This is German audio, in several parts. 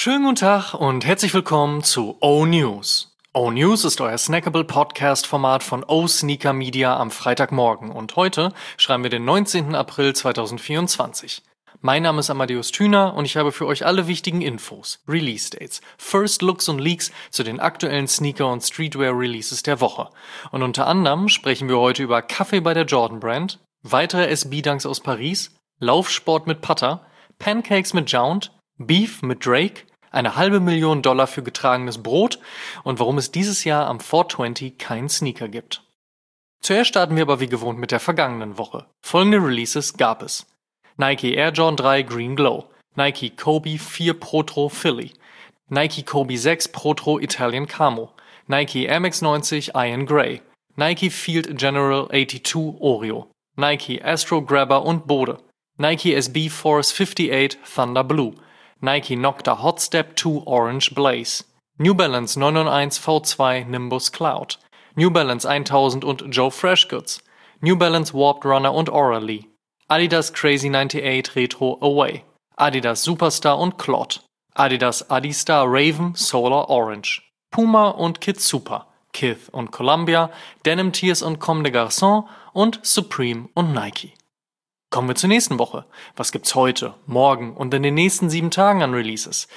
Schönen guten Tag und herzlich willkommen zu O-News. O-News ist euer snackable Podcast-Format von O-Sneaker Media am Freitagmorgen und heute schreiben wir den 19. April 2024. Mein Name ist Amadeus Thüner und ich habe für euch alle wichtigen Infos, Release-Dates, First Looks und Leaks zu den aktuellen Sneaker- und Streetwear-Releases der Woche. Und unter anderem sprechen wir heute über Kaffee bei der Jordan Brand, weitere SB-Dunks aus Paris, Laufsport mit Putter, Pancakes mit Jount, Beef mit Drake, eine $500,000 für getragenes Brot und warum es dieses Jahr am 420 keinen Sneaker gibt. Zuerst starten wir aber wie gewohnt mit der vergangenen Woche. Folgende Releases gab es: Nike Air Jordan 3 Green Glow, Nike Kobe 4 Protro Philly, Nike Kobe 6 Protro Italian Camo, Nike Air Max 90 Iron Grey, Nike Field General 82 Oreo, Nike Astro Grabber und Bode, Nike SB Force 58 Thunder Blue, Nike Nocta Hot Step 2 Orange Blaze, New Balance 991 V2 Nimbus Cloud, New Balance 1000 und Joe Freshgoods, New Balance Warped Runner und Aura-Lee, Adidas Crazy 98 Retro Away, Adidas Superstar und Clot, Adidas Adistar Raven Solar Orange, Puma und Kid Super, Kith und Columbia, Denim Tears und Comme des Garçons und Supreme und Nike. Kommen wir zur nächsten Woche. Was gibt's heute, morgen und in den nächsten 7 Tagen an Releases?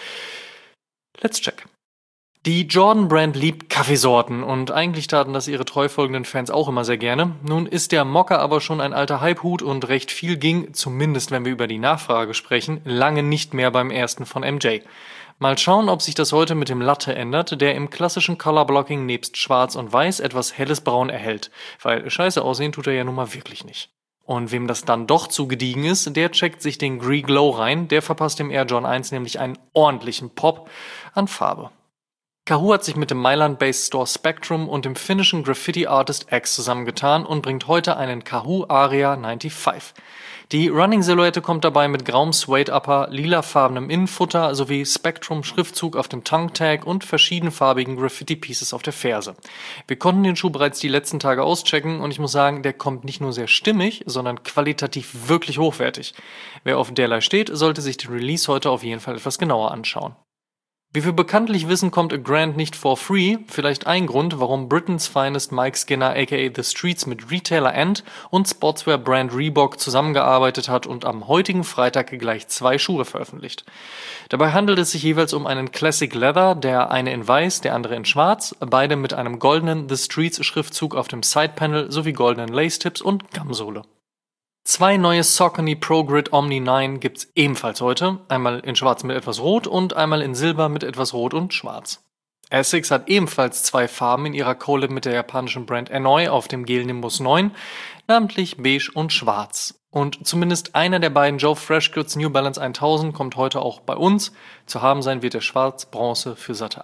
Let's check. Die Jordan Brand liebt Kaffeesorten und eigentlich taten das ihre treu folgenden Fans auch immer sehr gerne. Nun ist der Mokka aber schon ein alter Hypehut und recht viel ging, zumindest wenn wir über die Nachfrage sprechen, lange nicht mehr beim ersten von MJ. Mal schauen, ob sich das heute mit dem Latte ändert, der im klassischen Colorblocking nebst Schwarz und Weiß etwas helles Braun erhält, weil scheiße aussehen tut er ja nun mal wirklich nicht. Und wem das dann doch zu gediegen ist, der checkt sich den Green Glow rein, der verpasst dem Air Jordan 1 nämlich einen ordentlichen Pop an Farbe. Kahoo hat sich mit dem Mailand-based Store Spectrum und dem finnischen Graffiti-Artist X zusammengetan und bringt heute einen Kahoo Aria 95. Die Running-Silhouette kommt dabei mit grauem Suede-Upper, lilafarbenem Innenfutter sowie Spectrum-Schriftzug auf dem Tongue-Tag und verschiedenfarbigen Graffiti-Pieces auf der Ferse. Wir konnten den Schuh bereits die letzten Tage auschecken und ich muss sagen, der kommt nicht nur sehr stimmig, sondern qualitativ wirklich hochwertig. Wer auf derlei steht, sollte sich den Release heute auf jeden Fall etwas genauer anschauen. Wie wir bekanntlich wissen, kommt A Grand nicht for free. Vielleicht ein Grund, warum Britain's Finest Mike Skinner aka The Streets mit Retailer Ant und Sportswear-Brand Reebok zusammengearbeitet hat und am heutigen Freitag gleich 2 Schuhe veröffentlicht. Dabei handelt es sich jeweils um einen Classic Leather, der eine in weiß, der andere in schwarz, beide mit einem goldenen The Streets Schriftzug auf dem Sidepanel sowie goldenen Lace-Tips und Gumsohle. 2 neue Saucony Pro Grid Omni 9 gibt's ebenfalls heute, einmal in schwarz mit etwas rot und einmal in silber mit etwas rot und schwarz. Essex hat ebenfalls 2 Farben in ihrer Collab mit der japanischen Brand Enoi auf dem Gel Nimbus 9, namentlich beige und schwarz. Und zumindest einer der beiden Joe Freshgoods New Balance 1000 kommt heute auch bei uns. Zu haben sein wird der Schwarz-Bronze für satte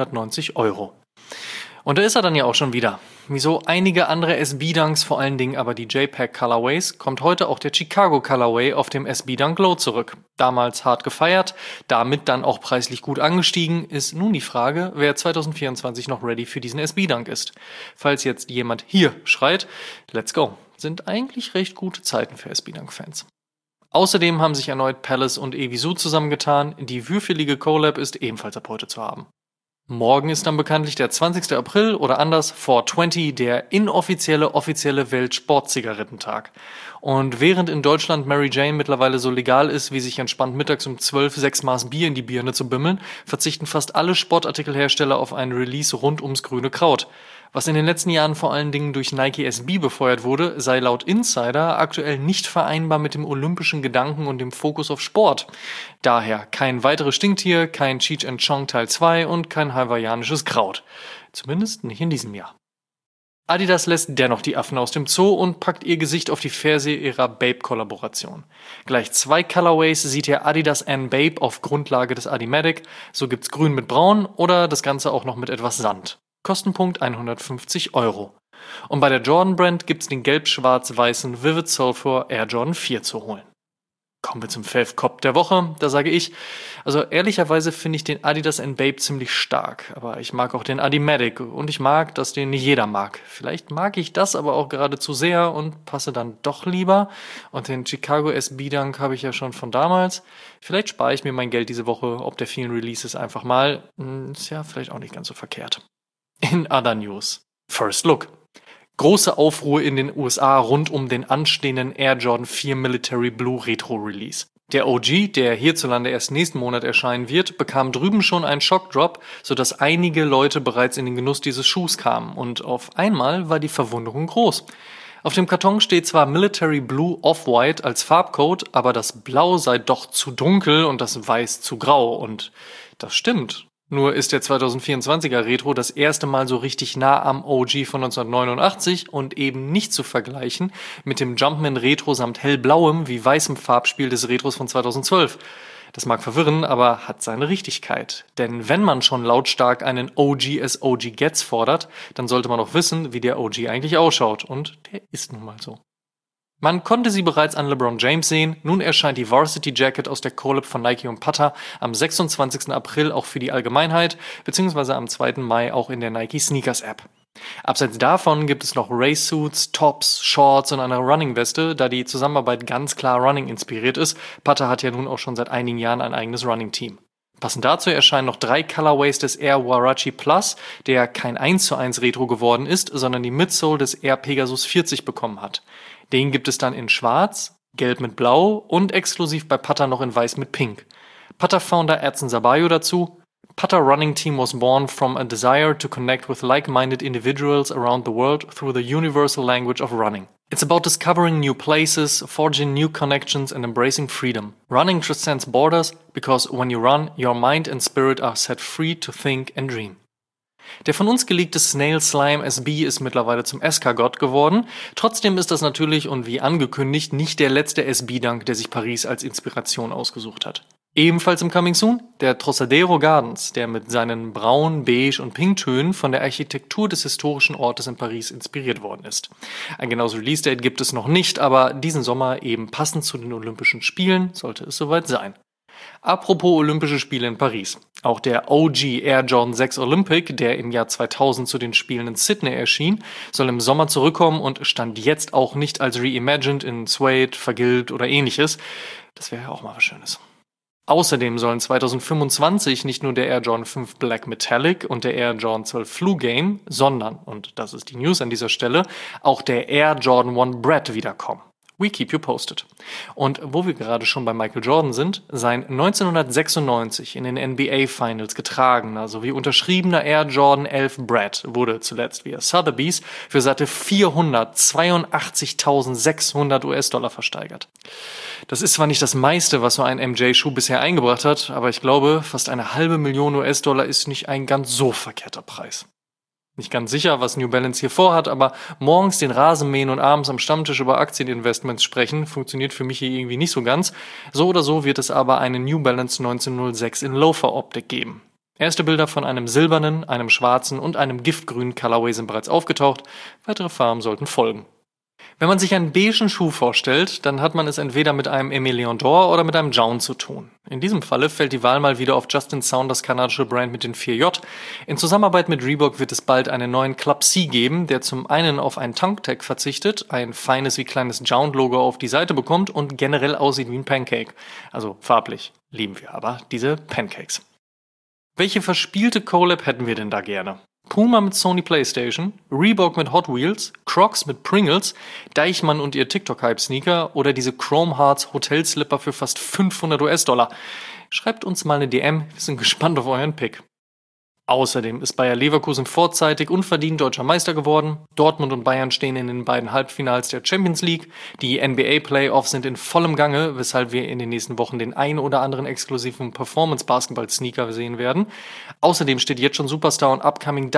€190. Und da ist er dann ja auch schon wieder. Wie so einige andere SB-Dunks, vor allen Dingen aber die JPEG Colorways, kommt heute auch der Chicago Colorway auf dem SB Dunk Low zurück. Damals hart gefeiert, damit dann auch preislich gut angestiegen, ist nun die Frage, wer 2024 noch ready für diesen SB-Dunk ist. Falls jetzt jemand hier schreit, let's go, sind eigentlich recht gute Zeiten für SB-Dunk-Fans. Außerdem haben sich erneut Palace und Evisu zusammengetan, die würfelige Collab ist ebenfalls ab heute zu haben. Morgen ist dann bekanntlich der 20. April oder anders 420, der inoffizielle offizielle Weltsportzigarettentag. Und während in Deutschland Mary Jane mittlerweile so legal ist, wie sich entspannt mittags um 12 6 Maß Bier in die Birne zu bimmeln, verzichten fast alle Sportartikelhersteller auf einen Release rund ums grüne Kraut. Was in den letzten Jahren vor allen Dingen durch Nike SB befeuert wurde, sei laut Insider aktuell nicht vereinbar mit dem olympischen Gedanken und dem Fokus auf Sport. Daher kein weiteres Stinktier, kein Cheech and Chong Teil 2 und kein hawaiianisches Kraut. Zumindest nicht in diesem Jahr. Adidas lässt dennoch die Affen aus dem Zoo und packt ihr Gesicht auf die Ferse ihrer Bape-Kollaboration. Gleich 2 Colorways sieht ihr Adidas N Bape auf Grundlage des Adimatic, so gibt's grün mit braun oder das Ganze auch noch mit etwas Sand. Kostenpunkt €150. Und bei der Jordan Brand gibt's den gelb-schwarz-weißen Vivid Sulfur Air Jordan 4 zu holen. Kommen wir zum Fave Cop der Woche. Da sage ich, also ehrlicherweise finde ich den Adidas N-Babe ziemlich stark. Aber ich mag auch den Adimatic und ich mag, dass den nicht jeder mag. Vielleicht mag ich das aber auch gerade zu sehr und passe dann doch lieber. Und den Chicago SB Dunk habe ich ja schon von damals. Vielleicht spare ich mir mein Geld diese Woche, ob der vielen Releases einfach mal. Ist ja vielleicht auch nicht ganz so verkehrt. In other news. First Look. Große Aufruhr in den USA rund um den anstehenden Air Jordan 4 Military Blue Retro Release. Der OG, der hierzulande erst nächsten Monat erscheinen wird, bekam drüben schon einen Shockdrop, sodass einige Leute bereits in den Genuss dieses Schuhs kamen und auf einmal war die Verwunderung groß. Auf dem Karton steht zwar Military Blue Off-White als Farbcode, aber das Blau sei doch zu dunkel und das Weiß zu grau und das stimmt. Nur ist der 2024er Retro das erste Mal so richtig nah am OG von 1989 und eben nicht zu vergleichen mit dem Jumpman Retro samt hellblauem wie weißem Farbspiel des Retros von 2012. Das mag verwirren, aber hat seine Richtigkeit. Denn wenn man schon lautstark einen OG as OG gets fordert, dann sollte man auch wissen, wie der OG eigentlich ausschaut. Und der ist nun mal so. Man konnte sie bereits an LeBron James sehen, nun erscheint die Varsity Jacket aus der Collab von Nike und Pata am 26. April auch für die Allgemeinheit, beziehungsweise am 2. Mai auch in der Nike Sneakers App. Abseits davon gibt es noch Race-Suits, Tops, Shorts und eine Running-Weste, da die Zusammenarbeit ganz klar Running inspiriert ist. Pata hat ja nun auch schon seit einigen Jahren ein eigenes Running-Team. Passend dazu erscheinen noch 3 Colorways des Air Huarache Plus, der kein 1:1 Retro geworden ist, sondern die Midsole des Air Pegasus 40 bekommen hat. Den gibt es dann in Schwarz, Gelb mit Blau und exklusiv bei Pata noch in Weiß mit Pink. Pata-Founder Edson Sabayo dazu: Pata Running Team was born from a desire to connect with like-minded individuals around the world through the universal language of running. It's about discovering new places, forging new connections and embracing freedom. Running transcends borders because when you run, your mind and spirit are set free to think and dream. Der von uns geleakte Snail Slime SB ist mittlerweile zum Escargot geworden. Trotzdem ist das natürlich und wie angekündigt nicht der letzte SB-Dunk, der sich Paris als Inspiration ausgesucht hat. Ebenfalls im Coming Soon der Trocadero Gardens, der mit seinen braun, beige und Pinktönen von der Architektur des historischen Ortes in Paris inspiriert worden ist. Ein genaues Release-Date gibt es noch nicht, aber diesen Sommer eben passend zu den Olympischen Spielen sollte es soweit sein. Apropos Olympische Spiele in Paris. Auch der OG Air Jordan 6 Olympic, der im Jahr 2000 zu den Spielen in Sydney erschien, soll im Sommer zurückkommen und stand jetzt auch nicht als reimagined in Suede, vergilbt oder ähnliches. Das wäre ja auch mal was Schönes. Außerdem sollen 2025 nicht nur der Air Jordan 5 Black Metallic und der Air Jordan 12 Flu Game, sondern, und das ist die News an dieser Stelle, auch der Air Jordan 1 Bred wiederkommen. We keep you posted. Und wo wir gerade schon bei Michael Jordan sind, sein 1996 in den NBA Finals getragener sowie unterschriebener Air Jordan 11 Bred wurde zuletzt via Sotheby's für satte 482.600 US-Dollar versteigert. Das ist zwar nicht das meiste, was so ein MJ-Schuh bisher eingebracht hat, aber ich glaube, fast 500.000 US-Dollar ist nicht ein ganz so verkehrter Preis. Nicht ganz sicher, was New Balance hier vorhat, aber morgens den Rasen mähen und abends am Stammtisch über Aktieninvestments sprechen, funktioniert für mich hier irgendwie nicht so ganz. So oder so wird es aber eine New Balance 1906 in Loafer-Optik geben. Erste Bilder von einem silbernen, einem schwarzen und einem giftgrünen Colorway sind bereits aufgetaucht, weitere Farben sollten folgen. Wenn man sich einen beigen Schuh vorstellt, dann hat man es entweder mit einem Emilion d'Or oder mit einem Jaun zu tun. In diesem Falle fällt die Wahl mal wieder auf Justin Saunders kanadische Brand mit den 4J. In Zusammenarbeit mit Reebok wird es bald einen neuen Club C geben, der zum einen auf einen Tongue-Tag verzichtet, ein feines wie kleines Jound-Logo auf die Seite bekommt und generell aussieht wie ein Pancake. Also farblich lieben wir aber diese Pancakes. Welche verspielte Collab hätten wir denn da gerne? Puma mit Sony PlayStation, Reebok mit Hot Wheels, Crocs mit Pringles, Deichmann und ihr TikTok-Hype-Sneaker oder diese Chrome Hearts Hotel-Slipper für fast 500 US-Dollar. Schreibt uns mal eine DM, wir sind gespannt auf euren Pick. Außerdem ist Bayer Leverkusen vorzeitig unverdient deutscher Meister geworden. Dortmund und Bayern stehen in den beiden Halbfinals der Champions League. Die NBA-Playoffs sind in vollem Gange, weshalb wir in den nächsten Wochen den ein oder anderen exklusiven Performance-Basketball-Sneaker sehen werden. Außerdem steht jetzt schon Superstar und upcoming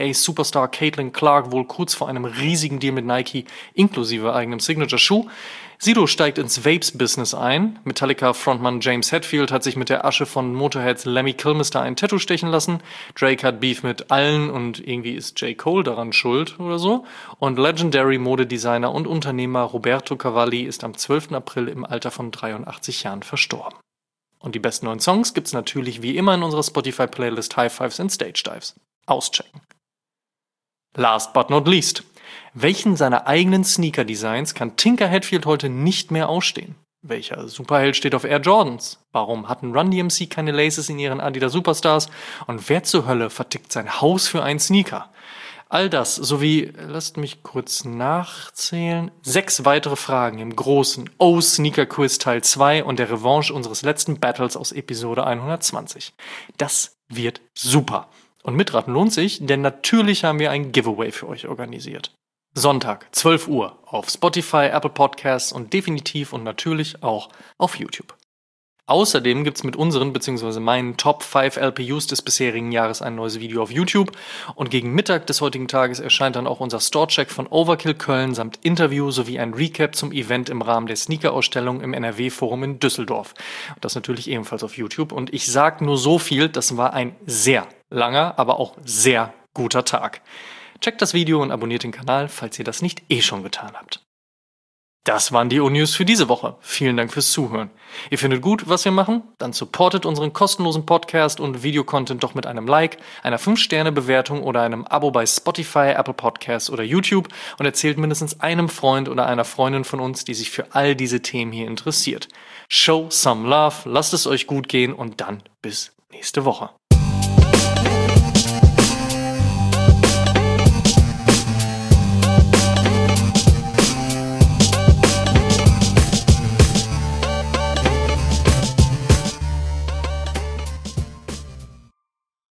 WNBA-Superstar Caitlin Clark wohl kurz vor einem riesigen Deal mit Nike, inklusive eigenem Signature-Schuh. Sido steigt ins Vapes-Business ein. Metallica-Frontmann James Hetfield hat sich mit der Asche von Motorheads Lemmy Kilmister ein Tattoo stechen lassen. Drake hat Beef mit allen und irgendwie ist J. Cole daran schuld oder so. Und Legendary Modedesigner und Unternehmer Roberto Cavalli ist am 12. April im Alter von 83 Jahren verstorben. Und die besten neuen Songs gibt's natürlich wie immer in unserer Spotify-Playlist High Fives and Stage Dives. Auschecken. Last but not least. Welchen seiner eigenen Sneaker-Designs kann Tinker Hatfield heute nicht mehr ausstehen? Welcher Superheld steht auf Air Jordans? Warum hatten Run DMC keine Laces in ihren Adidas Superstars? Und wer zur Hölle vertickt sein Haus für einen Sneaker? All das sowie, lasst mich kurz nachzählen, 6 weitere Fragen im großen O-Sneaker-Quiz Teil 2 und der Revanche unseres letzten Battles aus Episode 120. Das wird super. Und mitraten lohnt sich, denn natürlich haben wir ein Giveaway für euch organisiert. Sonntag, 12 Uhr, auf Spotify, Apple Podcasts und definitiv und natürlich auch auf YouTube. Außerdem gibt's mit unseren bzw. meinen Top 5 LPUs des bisherigen Jahres ein neues Video auf YouTube und gegen Mittag des heutigen Tages erscheint dann auch unser Store-Check von Overkill Köln samt Interview sowie ein Recap zum Event im Rahmen der Sneaker-Ausstellung im NRW-Forum in Düsseldorf. Und das natürlich ebenfalls auf YouTube und ich sag nur so viel, das war ein sehr langer, aber auch sehr guter Tag. Checkt das Video und abonniert den Kanal, falls ihr das nicht schon getan habt. Das waren die O-News für diese Woche. Vielen Dank fürs Zuhören. Ihr findet gut, was wir machen? Dann supportet unseren kostenlosen Podcast und Videocontent doch mit einem Like, einer 5-Sterne-Bewertung oder einem Abo bei Spotify, Apple Podcasts oder YouTube und erzählt mindestens einem Freund oder einer Freundin von uns, die sich für all diese Themen hier interessiert. Show some love, lasst es euch gut gehen und dann bis nächste Woche.